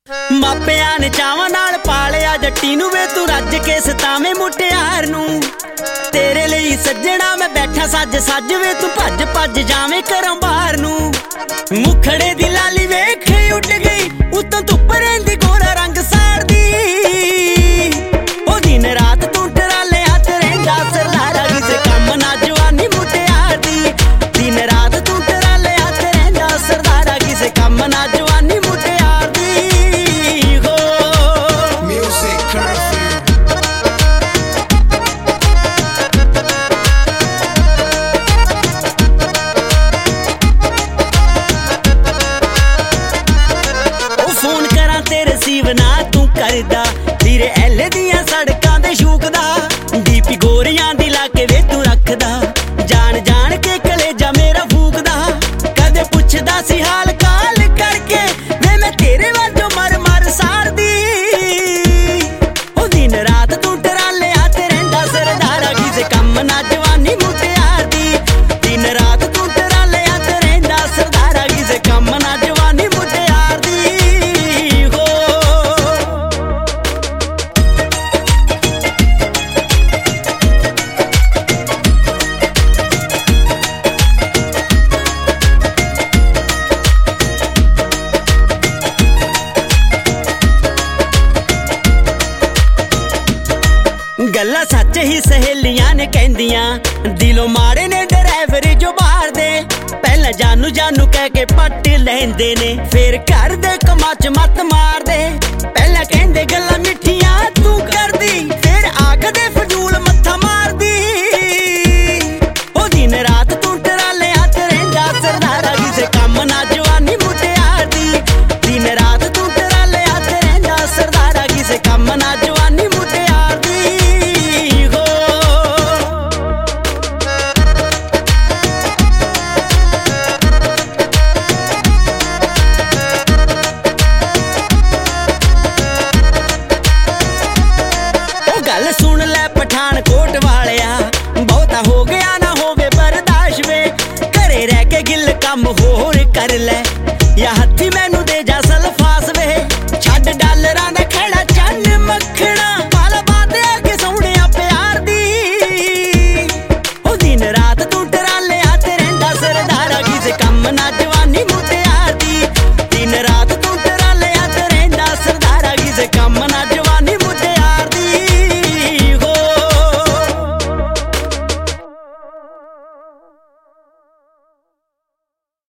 ਮਾਪਿਆਂ ਨੇ ਚਾਵਾਂ ਨਾਲ ਪਾਲਿਆ ਜੱਟੀ ਨੂੰ ਵੇ ਤੂੰ ਰੱਜ ਕੇ ਸਤਾਵੇਂ ਮੁਟਿਆਰ ਨੂੰ। ਤੇਰੇ ਲਈ ਸੱਜਣਾ ਮੈਂ ਬੈਠਾ ਸੱਜ ਸੱਜ ਵੇ ਤੂੰ ਭੱਜ ਭੱਜ ਜਾਵੇਂ ਘਰੋਂ ਬਾਹਰ ਨੂੰ। ਮੁਖੜੇ ਦੀ ਲਾਲੀ ਵੇਖ ਉੱਡ ਗਈ ਉਤੋਂ ਧੁੱਪ ਰਹਿੰਦੀ ਗੋਰਾ ਰੰਗ ਸਾੜਦੀ। ਉਹ ਦਿਨ ਰਾਤ ਤੂੰ ਟਰਾਲਿਆਂ ਤੇ ਰਹਿੰਦਾ ਸਰਦਾਰਾ ਕਿਸੇ ਕੰਮ ਨਾ ਜਵਾਨੀ ਮੁਟਿਆਰ ਦੀ। ਦਿਨ ਰਾਤ ਤੂੰ ਟਰਾਲਿਆਂ ਤੇ ਰਹਿੰਦਾ ਸਰਦਾਰਾ ਕਿਸੇ ਕੰਮ ਨਾ ਜਵਾਨੀ ਮੁਟਿਆਰ ਦੀ। ਫੋਨ ਕਰਾਂ ਤੇ ਰਿਸੀਵ ਨਾ ਤੂੰ ਕਰਦਾ ਤੇਰੇ ਐਲ ਦੀਆਂ ਸੜਕਾਂ ਤੇ ਸ਼ੂਕਦਾ। ਡੀਪੀ ਗੋਰੀਆਂ ਦੀ ਲਾ ਕੇ ਵੇ ਤੂੰ ਰੱਖਦਾ ਜਾਣ ਜਾਣ ਕੇ ਕਲੇਜਾ ਮੇਰਾ ਫੂਕਦਾ। ਕਦੇ ਪੁੱਛਦਾ ਸੀ ਹਾਲ ਕਾਲ ਕਰਕੇ ਵੇ ਮੈਂ ਤੇਰੇ ਵਾਂਝੋਂ ਮਰ ਮਰ ਸਾਰਦੀ। ਉਹ ਦਿਨ ਰਾਤ ਤੂੰ ਟਰਾਲਿਆਂ ਤੇ ਰਹਿੰਦਾ ਸਰਦਾਰਾ ਕਿਸੇ ਕੰਮ ਨਾ ਜਵਾਨੀ ਮੁਟਿਆਰ ਦੀ। ਦਿਨ ਰਾਤ ਤੂੰ ਟਰਾਲਿਆਂ ਤੇ ਰਹਿੰਦਾ ਸਰਦਾਰਾ ਕਿਸੇ ਕੰਮ ਨਾ ਜਵਾਨੀ ਮੁਟਿਆਰ ਦੀ। ਗੱਲਾਂ ਸੱਚ ਹੀ ਸਹੇਲੀਆਂ ਨੇ ਕਹਿੰਦੀਆਂ ਦਿਲੋਂ ਮਾੜੇ ਨੇ ਡਰਾਈਵਰ ਜੋ ਬਾਹਰ ਦੇ। ਪਹਿਲਾਂ ਜਾਨੂ ਜਾਨੂ ਕਹਿ ਕੇ ਪੱਟ ਲੈਂਦੇ ਨੇ ਫੇਰ ਘਰ ਦੇ ਕੰਮਾਂ 'ਚ ਮੱਤ ਮਾਰਦੇ। ਪਹਿਲਾਂ ਕਹਿੰਦੇ ਗੱਲਾਂ ਮਿੱਠੀਆਂ ਤੂੰ ਕਰਦੀ ਫੇਰ ਆਖਦੇ ਫਜ਼ੂਲ ਮੱਥਾ ਮਾਰਦੀ। ਉਹ ਦਿਨ ਰਾਤ ਤੂੰ ਟਰਾਲਿਆਂ ਤੇ ਰਹਿੰਦਾ ਸਰਦਾਰਾ ਕਿਸੇ ਕੰਮ ਨਾ ਜਵਾਨੀ ਮੁਟਿਆਰ ਦੀ। ਦਿਨ ਰਾਤ ਤੂੰ ਟਰਾਲਿਆਂ ਤੇ ਰਹਿੰਦਾ ਸਰਦਾਰਾ ਕਿਸੇ ਕੰਮ ਨਾ ਜਵਾਨੀ ਮੁਟਿਆਰ ਦੀ। ਗੱਲ ਸੁਣ ਲੈ ਪਠਾਨਕੋਟ ਵਾਲਿਆ ਬਹੁਤਾ ਹੋ ਗਿਆ ਨਾ ਹੋਵੇ ਬਰਦਾਸ਼ਤ ਵੇ। ਘਰੇ ਰਹਿ ਕੇ ਗਿੱਲ ਕੰਮ ਹੋਰ ਕਰ ਲੈ ਜਾਂ ਹੱਥੀ